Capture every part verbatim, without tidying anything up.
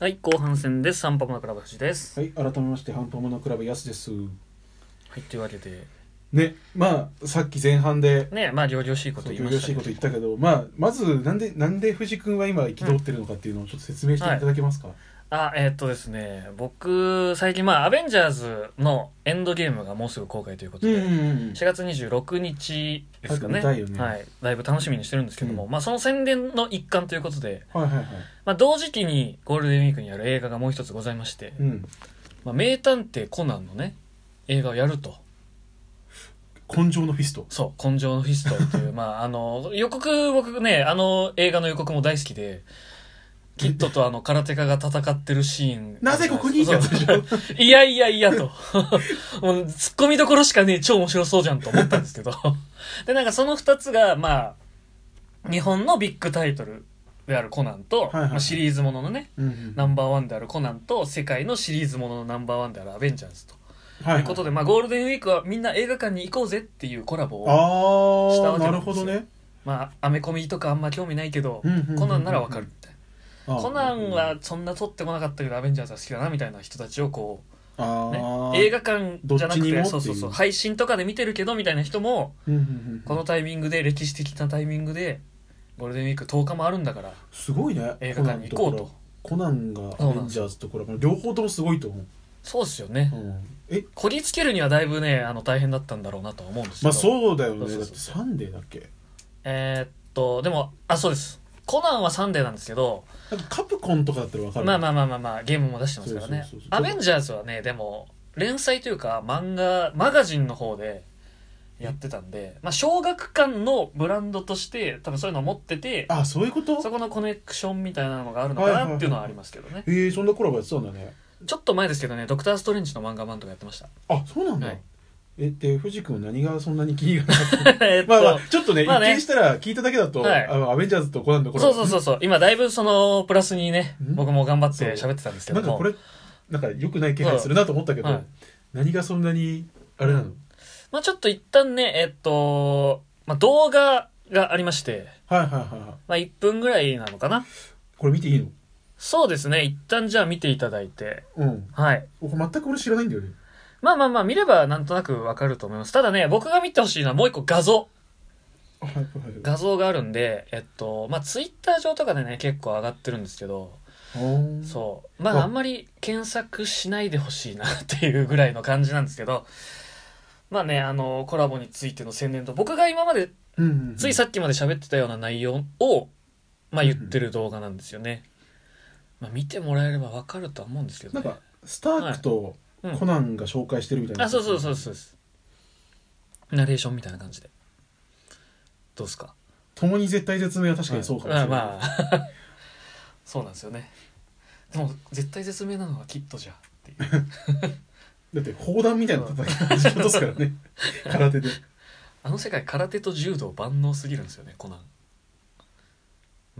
はい、後半戦です。ハンパモノクラブ藤です。 はい、改めましてハンパモノクラブヤスです。はい、というわけでね、まあさっき前半でね、まあ仰々しいこと言いましたけど、 仰々しいこと言ったけど、まあまずなんでなんで藤君は今憤ってるのかっていうのをちょっと説明していただけますか。 うん、あ、えー、っとですね、僕最近まあアベンジャーズのエンドゲームがもうすぐ公開ということで、うんうんうん、しがつにじゅうろくにちですかね。 見たいよね。 はい、だいぶ楽しみにしてるんですけども、うん、まあその宣伝の一環ということで、 はいはいはい、 まあ同時期にゴールデンウィークにやる映画がもう一つございまして、うん、まあ名探偵コナンのね映画をやると。 根性のフィスト。 そう、根性のフィストっていう、まあ、あの、予告、僕ね、あの映画の予告も大好きで、キッドとあの、空手家が戦ってるシーン。 なぜここにいたんでしょいやいやいやと。もう、突っ込みどころしかねえ、超面白そうじゃんと思ったんですけど。で、なんかその二つが、まあ、日本のビッグタイトルであるコナンと、はいはいはい、まあ、シリーズもののね、うんうん、ナンバーワンであるコナンと、世界のシリーズもののナンバーワンであるアベンジャーズと。ということで、まあ、ゴールデンウィークはみんな映画館に行こうぜっていうコラボをしたわけなんですよ。なるほどね。まあ、アメコミとかあんま興味ないけど、うんうんうんうん、コナンならわかるみたいな。コナンはそんな撮ってこなかったけど、アベンジャーズは好きだなみたいな人たちをこう、ね、映画館じゃなくて、そうそうそう、配信とかで見てるけどみたいな人も、うんうんうん、このタイミングで、歴史的なタイミングで、ゴールデンウィークとおかもあるんだから、 すごいね。 映画館に行こうと。 コナンがアベンジャーズとこれ、両方ともすごいと思う。 そうですよね、うん、えこぎつけるにはだいぶねあの大変だったんだろうなとは思うんですけど、 まあそうだよね。そうそうそう、だってサンデーだっけ。 えー、っとでもあそうです、コナンはサンデーなんですけど、 カプコンとかだったら分かる。 まあまあまあまあまあゲームも出してますからね。そうそうそうそう、アベンジャーズはねでも連載というか漫画マガジンの方でやってたんで、まあ小学館のブランドとして多分そういうのを持ってて、 あ、そういうこと、 そこのコネクションみたいなのがあるのかなっていうのはありますけどね。 はいはいはい、えー、そんなコラボやってたんだね。 ちょっと前ですけどね、ドクターストレンジの漫画版とかやってました。 あ、そうなんだ、はい、えで藤君何がそんなに気に入らなかったえっとまあまあちょっとね、まあね、一見したら聞いただけだと、はい、あアベンジャーズとコナンのコラボ、 そうそうそうそう、今だいぶそのプラスにね僕も頑張って喋ってたんですけども、 なんかこれなんか良くない気配するなと思ったけど、はい、何がそんなにあれなの、うん、 まあちょっと一旦ねえっと、まあ、動画がありまして、 はいはいはいはい、 まあ、いっぷんぐらいなのかな。 これ見ていいの？ そうですね、一旦じゃあ見ていただいて、 うん、はい。全く俺知らないんだよね。 まあまあまあ見ればなんとなくわかると思います。ただね、僕が見てほしいのはもう一個画像。 はいはい、 画像があるんで、えっと、まあツイッター上とかでね、結構上がってるんですけど、そう。まああんまり検索しないでほしいなっていうぐらいの感じなんですけど、まあね、あの、コラボについての宣伝と、僕が今まで、ついさっきまで喋ってたような内容を、まあ言ってる動画なんですよね。まあ、見てもらえれば分かるとは思うんですけどね。 なんかスタークとコナンが紹介してるみたいな、 はい、うん、あ、そうそうそうそうです。ナレーションみたいな感じで。どうですか？ 共に絶対絶命は確かにそうかもしれない。 まあ、まあ、そうなんですよね。でも絶対絶命なのはキッドじゃっていう。 だって砲弾みたいな叩き方しようとすからね。空手で。 あの世界空手と柔道万能すぎるんですよね、コナン。うん。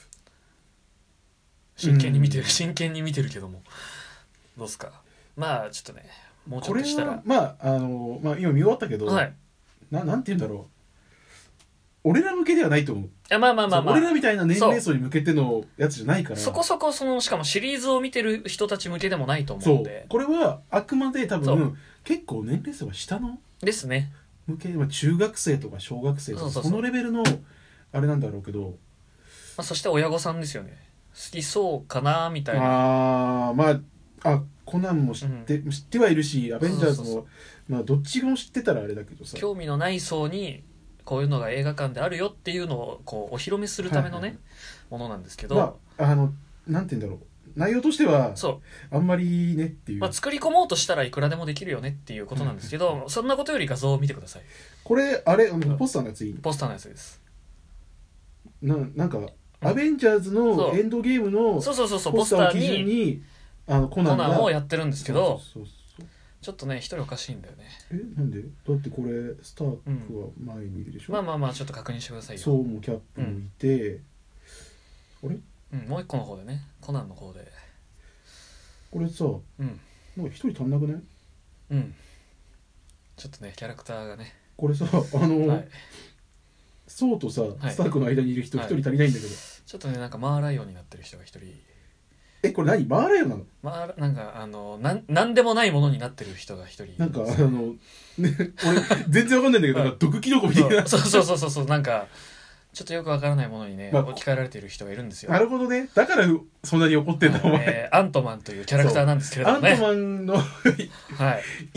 真剣に見てる、真剣に見てるけどもどうすか。まあちょっとね、もうちょっとしたら、 これはまああのまあ今見終わったけど、はい、ななんて言うんだろう、俺ら向けではないと思う。いやまあまあまあまあ、 俺らみたいな年齢層に向けてのやつじゃないから、 そこそこそのしかもシリーズを見てる人たち向けでもないと思うんで、 そうこれはあくまで多分結構年齢層は下のですね向け、まあ、中学生とか小学生とか そ, うそうそうそのレベルのあれなんだろうけど、まあ、そして親御さんですよね、好きそうかなみたいな。 ああまああコナンも知って、うん、知ってはいるしアベンジャーズもそうそうそう、まあ、どっちも知ってたらあれだけどさ、 興味のない層にこういうのが映画館であるよっていうのをこうお披露目するためのね、はいはい、ものなんですけど、 まあ、あのなんて言うんだろう、内容としてはあんまりねっていう、 まあ、作り込もうとしたらいくらでもできるよねっていうことなんですけど、うん、そんなことより画像を見てください。 これあれポスターのやついい？ ポスターのやつです。 な, なんかアベンジャーズのエンドゲームのポスターを基準にあのコナンがコナンをやってるんですけど、 そうそうそうちょっとね一人おかしいんだよね。 えなんで？だってこれスタークは前にいるでしょ、 うん、まあまあまあちょっと確認してくださいよ。 そうもキャップもいて、うん、あれ、 うん、もう一個の方でね、コナンの方でこれさ、うん、なんか一人足んなくない？ うん、ちょっとねキャラクターがねこれさあの、はい、ソウとさ、はい、スタークの間にいる人一人足りないんだけど、 ちょっとねなんかマーライオンになってる人が一人。 えこれ何マーライオンなの？ まあなんかあのなんなんでもないものになってる人が一人なんかあの、ね、俺全然わかんないんだけど、なんか毒キノコみたいなそうそうそうそうそうなんかちょっとよくわからないものにね、まあ、置き換えられている人がいるんですよ。 なるほどね。だからそんなに怒ってんだ、お前、 えー、アントマンというキャラクターなんですけれどもね。 アントマンのはい、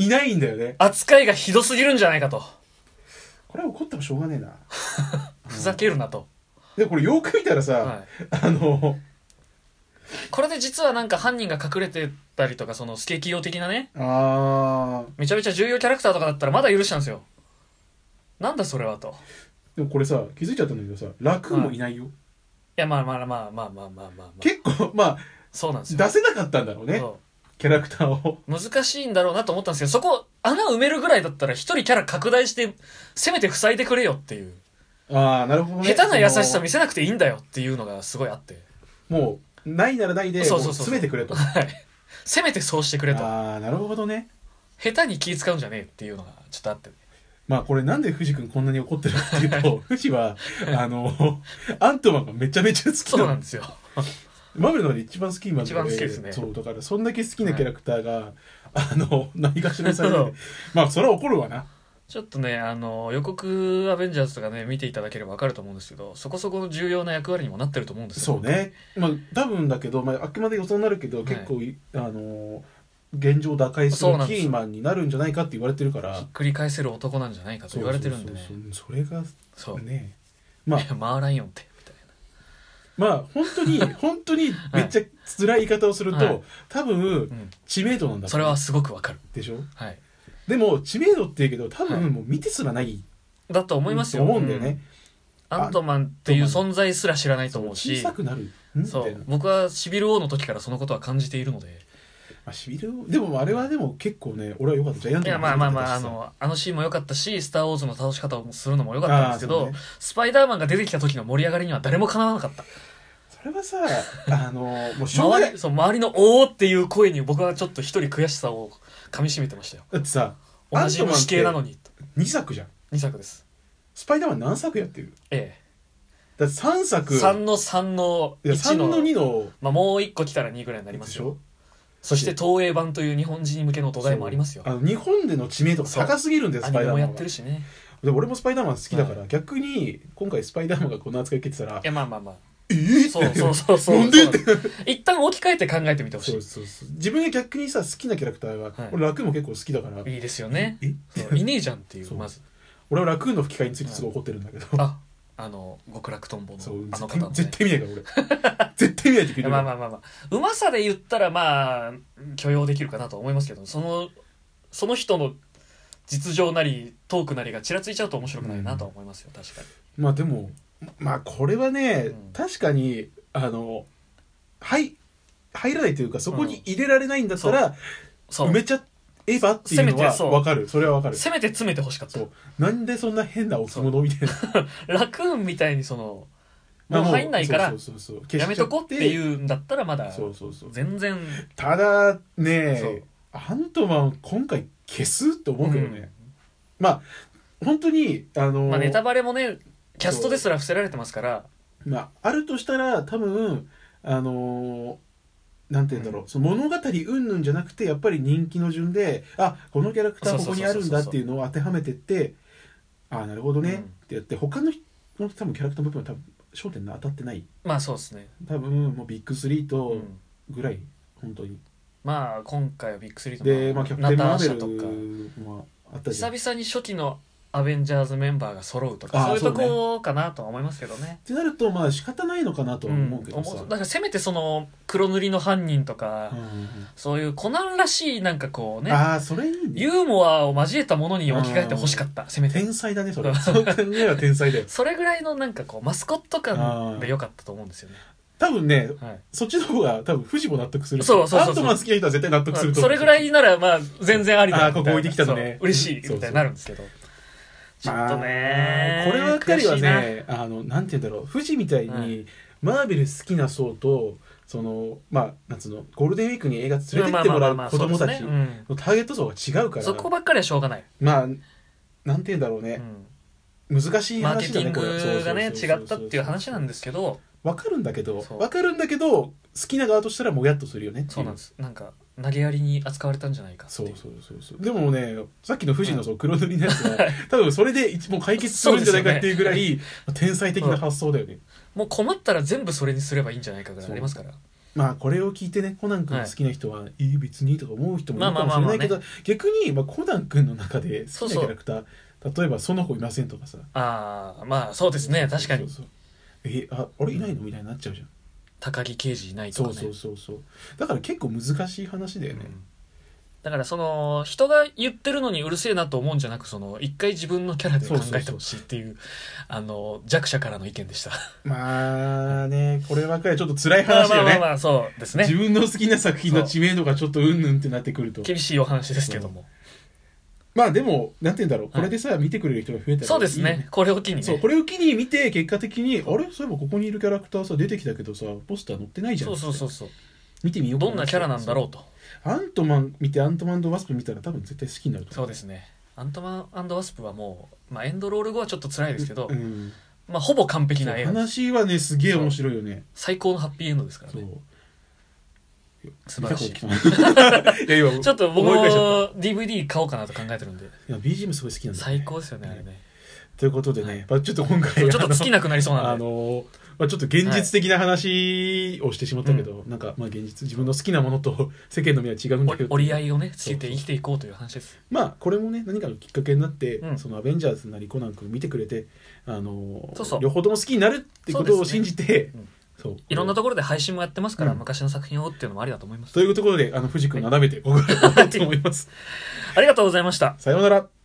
いないんだよね。 扱いがひどすぎるんじゃないかと。 これは怒ってもしょうがねえなふざけるなと。 でこれよく見たらさ、はい、あのこれで実はなんか犯人が隠れてたりとか、そのスケキヨ的なね、 あめちゃめちゃ重要キャラクターとかだったらまだ許したんですよ。なんだそれはと。 でもこれさ気づいちゃったんだけどさ、ラクーンもいないよ、はい、いやまあまあまあまあまあまあまあ、まあ、 結構まあそうなんですよ。 出せなかったんだろうね、キャラクターを。 難しいんだろうなと思ったんですけど、そこ穴埋めるぐらいだったら一人キャラ拡大してせめて塞いでくれよっていう。 ああなるほどね。 下手な優しさ見せなくていいんだよっていうのがすごいあって、 もうないならないで詰めてくれと、 はい、せめてそうしてくれと。 ああなるほどね。 下手に気使うんじゃねえっていうのがちょっとあって、ね、 まあこれなんで藤君こんなに怒ってるかっていうと藤はあのアントマンがめちゃめちゃ好きなそうなんですよマーベルの中で一番好きマン一番好きですね。 そうだからそんだけ好きなキャラクターが、はい、あの何かしらされてまあそれは怒るわな。 ちょっとねあの予告アベンジャーズとかね見ていただければ分かると思うんですけど、そこそこの重要な役割にもなってると思うんですよ。 そうね、まあ多分だけど、まあ、あくまで予想になるけど、はい、結構あの現状打開するキーマンになるんじゃないかって言われてるから、 ひっくり返せる男なんじゃないかと言われてるんでね。 そうそうそうそう、それがそうね、まあマーライオンってみたいな、まあ本当に本当にめっちゃ辛い言い方をすると、はい、多分、うん、知名度なんだ、 それはすごくわかるでしょ。 はい。 でも知名度って言うけど多分もう見てすらない、はい、 だと思いますよ。 思うんだよね、 うん、アントマンっていう存在すら知らないと思うし、 小さくなる。 そう僕はシビル王の時からそのことは感じているので。 まあ、シビルでもあれはでも結構ね俺は良かった。ジャイアントいやまあまあまああのあのシーンも良かったし、スター・ウォーズの倒し方をするのも良かったんですけど、ね、スパイダーマンが出てきた時の盛り上がりには誰もかなわなかった。 それはさあのもうしょうがない周り、そう周りのおーっていう声に僕はちょっと一人悔しさをかみしめてましたよ。 だってさ同じ虫系なのににさくじゃん。 にさくです。 スパイダーマン何作やってる？ ええだってさんさくさんのさんのいちのさんのにの、 まあ、もういっこ来たらにぐらいになりますよ。そして東映版という日本人向けの土台もありますよ。 あの日本での知名度が高すぎるんです。スパイダーマンはアニメもやってるしね。 で俺もスパイダーマン好きだから、はい、逆に今回スパイダーマンがこの扱い受けてたら、 いやまあまあまあえー、 そうそうそうそうなんでって一旦置き換えて考えてみてほしい。 そうそうそう自分が逆にさ好きなキャラクターが、はい、俺ラクーンも結構好きだからいいですよね。 えいねえじゃんっていう。まず俺はラクーンの吹き替えについてすごい怒ってるんだけど、はい、 ああの極楽とんぼのあの方の、ね、 絶対見ないから俺絶対見ないって聞いてる。 まあまあまあまあうまさで言ったらまあ許容できるかなと思いますけど、そのその人の実情なりトークなりがちらついちゃうと面白くないなとは思いますよ、うん、確かに。 まあでもまあこれはね、うん、確かにあのはい入らないというかそこに入れられないんだったら、うん、埋めちゃえばっていうのは分かる。それは分かる。 せめて詰めてほしかった。 そうなんでそんな変な置物みたいなラクーンみたいにそのもう入んないからやめとこっていうんだったらまだ全然。 ただねアントマン今回消すって思うけどね、うん、まあ本当にあのーまあ、ネタバレもねキャストですら伏せられてますから、 まあ、あるとしたら多分あのー、なんて言うんだろう、うん、その物語云々じゃなくてやっぱり人気の順であこのキャラクターここにあるんだっていうのを当てはめてってああなるほどね、うん、ってやって他の人の多分キャラクターの部分は多分焦点が当たってない。まあそうですね。多分もうビッグスリーとぐらい、うん、本当にまあ今回はビッグスリーとで、まあ、キャプテンマーベルもあったじゃん。 久々に初期のアベンジャーズメンバーが揃うとかそういうとこかなとは思いますけどね。 ってなるとまあ仕方ないのかなとは思うけどさ、 うん、だからせめてその黒塗りの犯人とか、うんうんうん、そういうコナンらしいなんかこうね、 あそれいいね、 ユーモアを交えたものに置き換えてほしかった。せめて天才だねそれそう考えは天才だよそれぐらいのなんかこうマスコット感でよかったと思うんですよね。 多分ね、はい、そっちの方が多分富士も納得する。 そうそうそうそう。 アントマン好きな人は絶対納得すると思う。それぐらいならまあ全然ありだ。 あここ置いてきたのね。 嬉しいみたいになるんですけど。ちょっとねこれは二人はねあのなんて言うんだろう富士みたいに、はい、マーベル好きな層とそのまあなんつうのゴールデンウィークに映画連れてってもらう子供たちのターゲット層が違うから、 そこばっかりはしょうがない。 まあなんて言うんだろうね、うん、難しい話だね。 マーケティングがね違ったっていう話なんですけど。 分かるんだけど分かるんだけど好きな側としたらもやっとするよね。 そうなんです。なんか投げやりに扱われたんじゃないかっていう。 そうそうそうそうでもねさっきの富士のその黒塗りのやつは多分それでもう解決するんじゃないかっていうぐらい、ね、天才的な発想だよね。 もう困ったら全部それにすればいいんじゃないかぐらいありますから。 まあこれを聞いてねコナン君好きな人は、はい、いい別にとか思う人もいるかもしれないけど、まあまあまあまあね、逆に、まあ、コナン君の中で好きなキャラクターそうそう例えばその子いませんとかさああまあそうですね確かにそうそうそうえああれいないのみたいになっちゃうじゃん。 高木刑事いないとかね。 そうそうそうそうだから結構難しい話だよね、うん、 だからその人が言ってるのにうるせえなと思うんじゃなくその一回自分のキャラで考えてほしいっていうあの弱者からの意見でした。 まあねこればっかりちょっと辛い話だよね。まあまあまあそうですね。 自分の好きな作品の知名度がちょっとうんぬんってなってくると厳しいお話ですけども、 まあでもなんて言うんだろうこれでさ、はい、見てくれる人が増えたらいい、ね、 そうですねこれを機にねそうこれを機に見て結果的にあれそういえばここにいるキャラクターさ出てきたけどさポスター載ってないじゃん。 そうそうそうそう見てみようかな。 どんなキャラなんだろうと。 アントマン見てアントマン&ワスプ見たら多分絶対好きになると思う。そうですねアントマン&ワスプはもう、まあ、エンドロール後はちょっと辛いですけど、 うん、 まあ、ほぼ完璧な映画です。 話はねすげえ面白いよね。 最高のハッピーエンドですからね。そう素晴らしい。 いや今ちょっと僕も ディーブイディー 買おうかなと考えてるんで。 いや ビージーエム すごい好きなんだ、ね、 最高ですよねあれね。 ということでね、はいまあ、ちょっと今回ちょっと尽きなくなりそうなんであの、まあ、ちょっと現実的な話をしてしまったけど、はい、なんかまあ現実自分の好きなものと世間の目は違うんだけど折り合いをねつけて生きていこうという話です。 まあこれもね何かのきっかけになって、うん、そのアベンジャーズなりコナン君見てくれてあのそうそう両方とも好きになるってことを信じてそういろんなところで配信もやってますから、うん、昔の作品をっていうのもありだと思います。 というところであの藤君をなだめて僕は終わろうと思います。 ありがとうございました。 さようなら。